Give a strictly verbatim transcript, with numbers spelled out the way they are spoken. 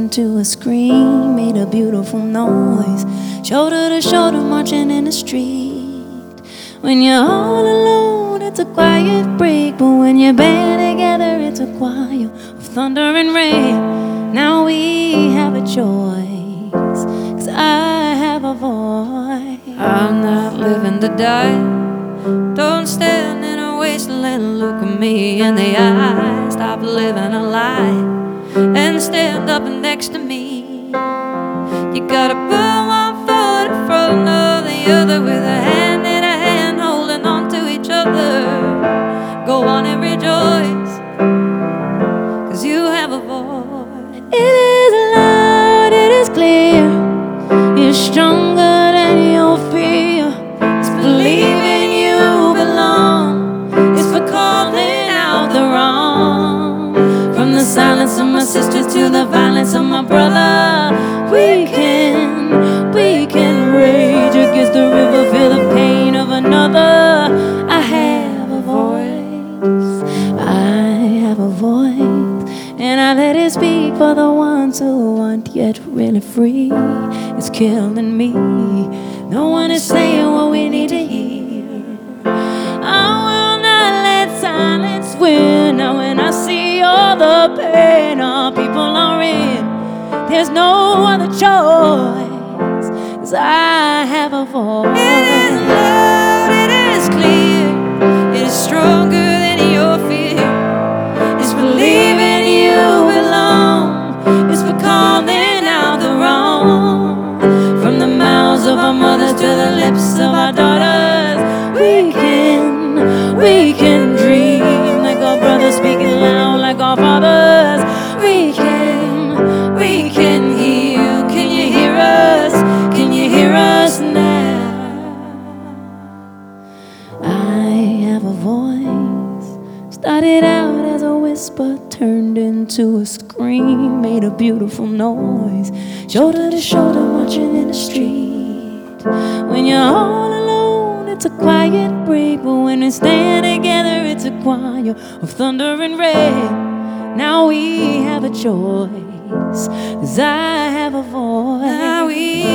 into a scream, made a beautiful noise. Shoulder to shoulder marching in the street. When you're all alone, it's a quiet break, but when you band together, it's a choir of thunder and rain. Now we have a choice, 'cause I have a voice. I'm not living to die. Don't stand in a wasteland, look at me in the eye. Stop living a lie and stand up next to me. You gotta put one foot in front of the other, with a hand in a hand, holding on to each other. Go on and rejoice, 'cause you have a voice. It is loud, it is clear, it's stronger than your fear. It's believing you belong, it's for calling out the wrong. From the silence of my sisters to the violence of my brother, we can, we can rage against the river, feel the pain of another. I have a voice, I have a voice, and I let it speak for the ones who aren't yet really free. It's killing me, no one is saying what we need to hear. I will not let silence win. Now when I see all the pain our people are in, there's no other choice, 'cause I have a voice. It is loud, it is clear, it is stronger than your fear. It's believing you belong, it's for calling out the wrong. From the mouths of our mothers to the lips of our daughters, we can, we can dream like our brothers, speaking loud like our fathers. We can, we can heal. Can you hear us? Can you hear us now? I have a voice, started out as a whisper, turned into a scream, made a beautiful noise. Shoulder to shoulder marching in the street. When you're all alone, it's a quiet break, but when we stand together, it's a choir of thunder and rain. Now we have a choice, 'cause I have a voice. Now we